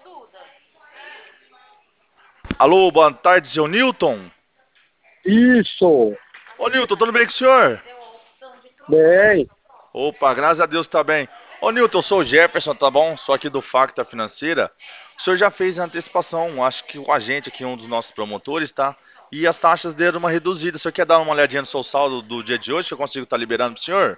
Alô, boa tarde, seu Newton. Isso, Ô, Newton, tudo bem com o senhor? bem. Opa, graças a Deus tá bem. Ô, Newton, eu sou o Jefferson, tá bom? Sou aqui do Facta Financeira. O senhor já fez a antecipação, acho que com a gente aqui, um dos nossos promotores, tá? E as taxas deram uma reduzida. O senhor quer dar uma olhadinha no seu saldo do dia de hoje, que eu consigo estar liberando pro senhor?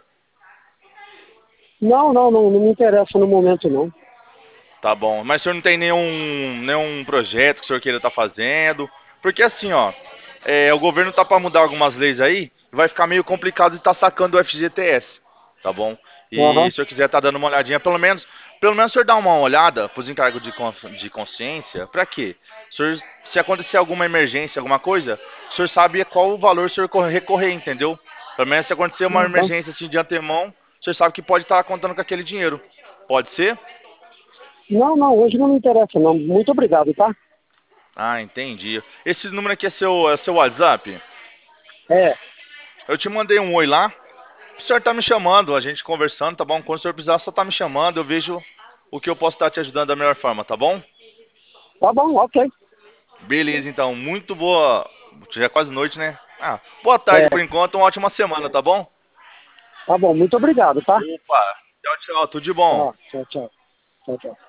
Não me interessa no momento, não. Tá bom. Mas o senhor não tem nenhum projeto que o senhor queira estar fazendo? Porque assim, ó, o governo tá para mudar algumas leis aí, vai ficar meio complicado de estar sacando o FGTS, tá bom? E se Aham. o senhor quiser estar dando uma olhadinha, pelo menos o senhor dá uma olhada pros encargos de consciência, pra quê? O senhor, se acontecer alguma emergência, alguma coisa, o senhor sabe qual o valor o senhor recorrer, entendeu? Pelo menos se acontecer uma Aham. emergência assim de antemão, o senhor sabe que pode estar contando com aquele dinheiro. Pode ser? Não, hoje não me interessa, não. Muito obrigado, tá? Ah, entendi. Esse número aqui é seu WhatsApp? É, Eu te mandei um oi lá. O senhor tá me chamando, a gente conversando, tá bom? Quando o senhor precisar, só tá me chamando. Eu vejo o que eu posso estar te ajudando da melhor forma, tá bom? tá bom, ok. Beleza, então. Muito boa. Já é quase noite, né? Ah, boa tarde É, por enquanto. Uma ótima semana, tá bom? tá bom, muito obrigado, tá? Opa. Tchau, tchau. Tudo de bom. Tchau.